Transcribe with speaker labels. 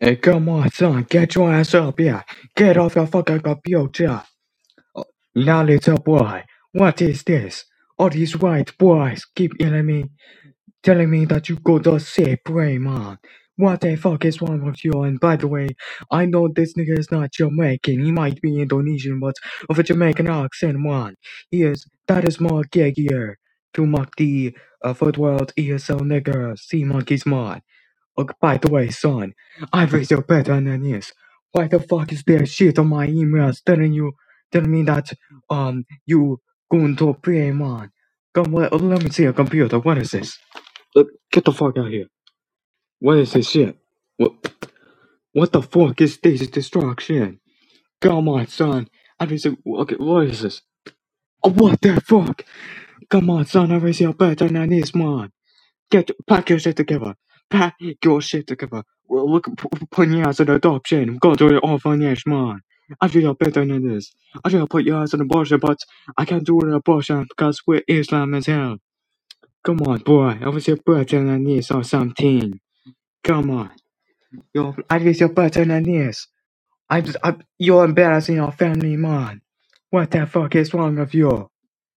Speaker 1: Hey, come on, son, get your ass up here. Get off your fucking computer. Oh, now, little boy, what is this? All these white boys keep telling me that you go to see Braymon. What the fuck is wrong with you? And by the way, I know this nigga is not Jamaican. He might be Indonesian, but with a Jamaican accent, man. That is more gaggier to mock the third world ESL nigga sea monkeys, man. Oh, by the way, son, I raised you better than this. Why the fuck is there shit on my emails telling me that you going to pay, man? Let me see a computer. What is this? Get the fuck out here. What is this shit? What the fuck is this destruction? Come on, son. I raised you. Okay, what is this? Oh, what the fuck? Come on, son. I raised you better than this, man. Pack your shit together. Pack your shit together. Well, look, put your ass in adoption. Go do it all financial, man. I feel you're better than this. I should put your ass in abortion, but I can't do an abortion because we're Islam as hell. Come on, boy. I was your better than this or something. Come on. I was your better than this. You're embarrassing your family, man. What the fuck is wrong with you?